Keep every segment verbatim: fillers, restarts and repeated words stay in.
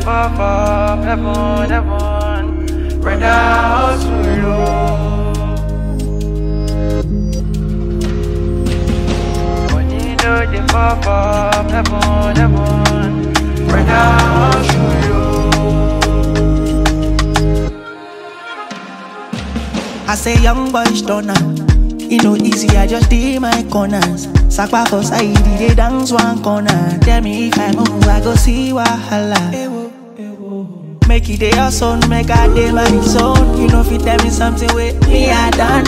fall from heaven, heaven. Brother, hustle low. Money no dey fall from heaven, heaven. Brother, hustle low. I say young boys don't know. You know easy, I just did my corners. Sakwa for side, they dance one corner. Tell me if I move, I go see wahala. Make it day or son, make a day my zone. You know if you tell me something with me, I don't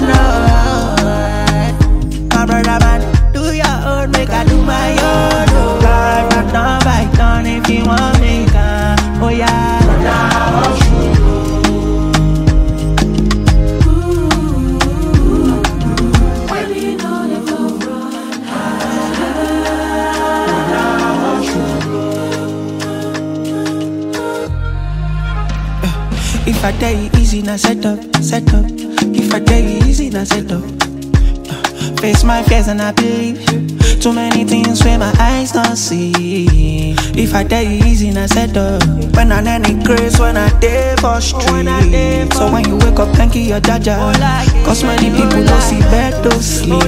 know. My brother man, do your own, make I do my own. Oh God, but not by turn if you want me, can. Oh yeah, brother, if I tell you easy, now set up, set up. If I tell you easy, now set up. Uh, face my fears and I believe. Too many things where my eyes don't see. If I tell you easy, now set up. When I any grace, when I day for street. So when you wake up, thank you your jaja. Cause many people don't see bed to sleep.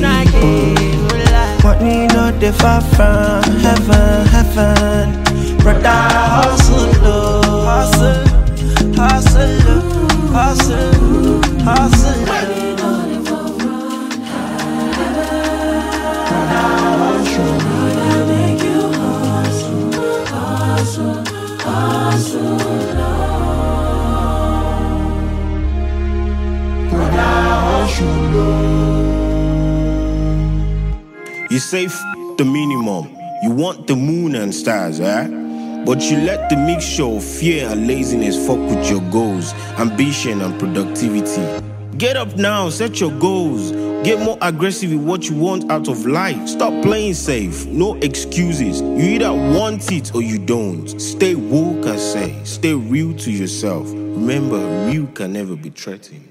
Money not they far from heaven, heaven. Brother hustle, low, hustle. Hustle, hustle, hustle. Make you hustle, hustle, hustle. You say f the minimum. You want the moon and stars, eh? But you let the mixture of fear and laziness fuck with your goals, ambition and productivity. Get up now, set your goals. Get more aggressive with what you want out of life. Stop playing safe, no excuses. You either want it or you don't. Stay woke, I say. Stay real to yourself. Remember, real can never be threatened.